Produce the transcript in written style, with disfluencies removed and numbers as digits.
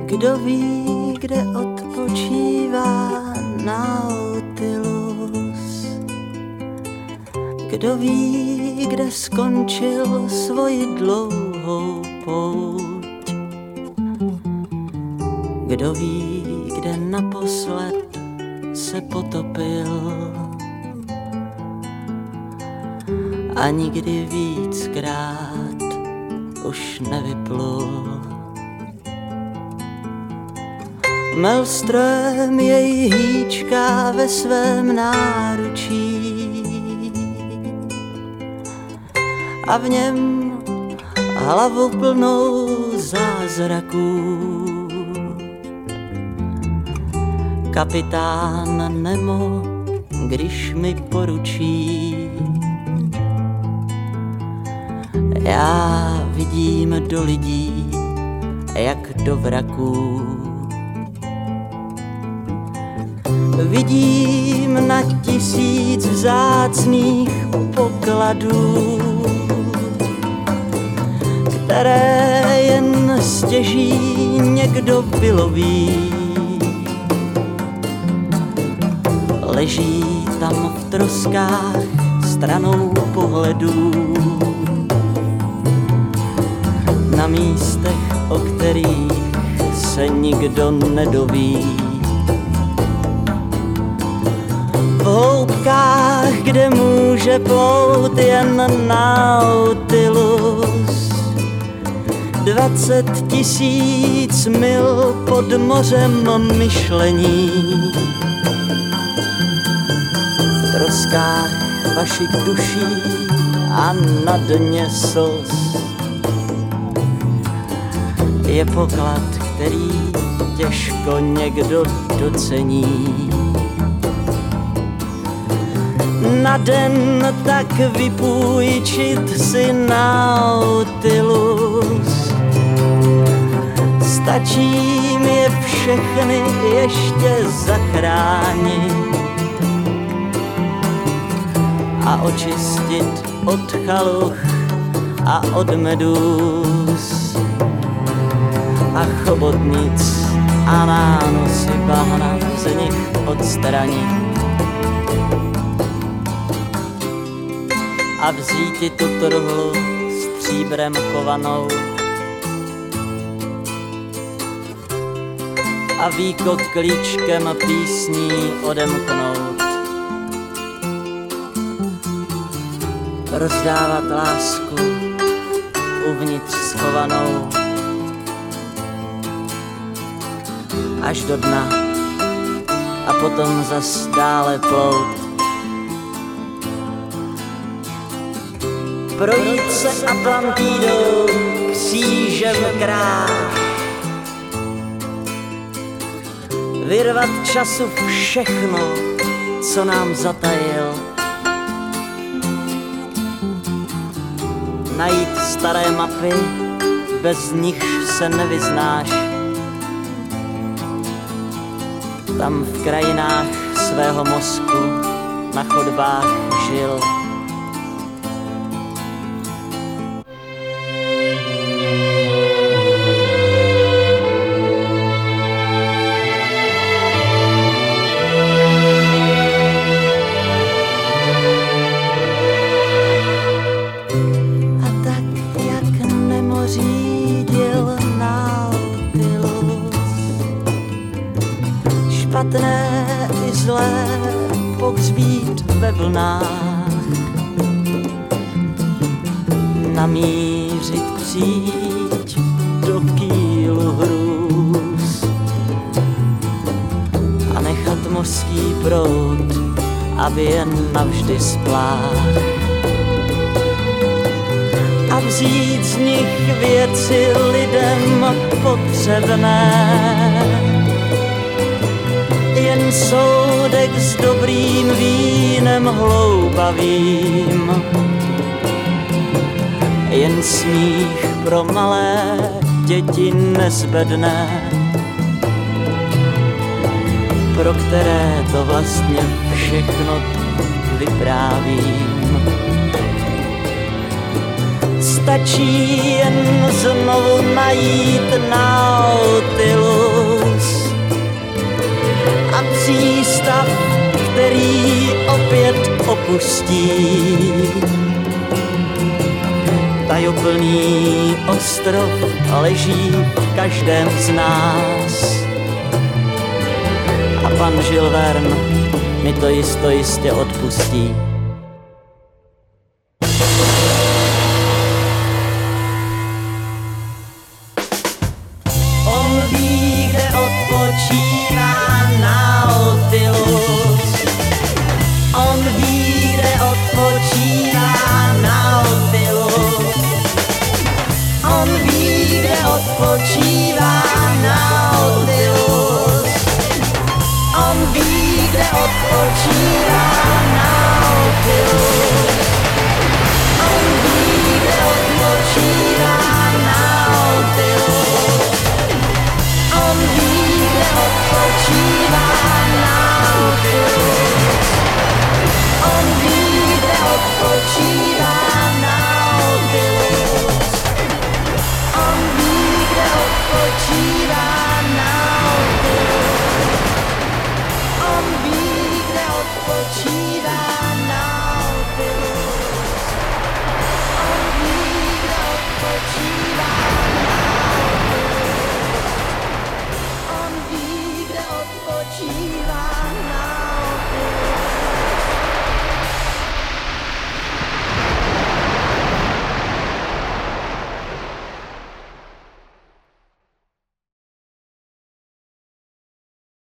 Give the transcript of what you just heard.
Kdo ví, kde odpočívá Nautilus? Kdo ví, kde skončil svoji dlouhou pouť? Kdo ví, kde naposled se potopil a nikdy víckrát už nevyplul? Maelström jej hýčká ve svém náručí a v něm hlavu plnou zázraků. Kapitán Nemo, když mi poručí, já vidím do lidí, jak do vraků. Vidím na 1000 vzácných pokladů, které jen stěží někdo vyloví. Leží tam v troskách stranou pohledů, na místech, o kterých se nikdo nedoví. V hloubkách, kde může plout jen Nautilus, 20 000 mil pod mořem myšlení. V troskách vašich duší a na dně slz je poklad, který těžko někdo docení. Na den tak vypůjčit si Nautilus, stačí mi je všechny ještě zachránit a očistit od chaluch a od medúz a chobotnic a nánosy bahna z nich odstranit. A vzíti tu truhlu stříbrem kovanou a výkot klíčkem písní odemknout. Rozdávat lásku uvnitř schovanou až do dna a potom zas dále plout. Projít se Atlantidou křížem kráž, vyrvat času všechno, co nám zatajil, najít staré mapy, bez nich se nevyznáš. Tam v krajinách svého mozku na chodbách žil. Špatné i zlé pohřbít ve vlnách, namířit příď do kýlu hrůz a nechat mořský proud, aby jen navždy splách. A vzít z nich věci lidem potřebné, jen soudek s dobrým vínem hloubavým, jen smích pro malé děti nezbedné, pro které to vlastně všechno vyprávím. Stačí jen znovu najít Nautilus odpustí. Tajuplný ostrov leží v každém z nás. A pan Žilvern mi to jistě odpustí.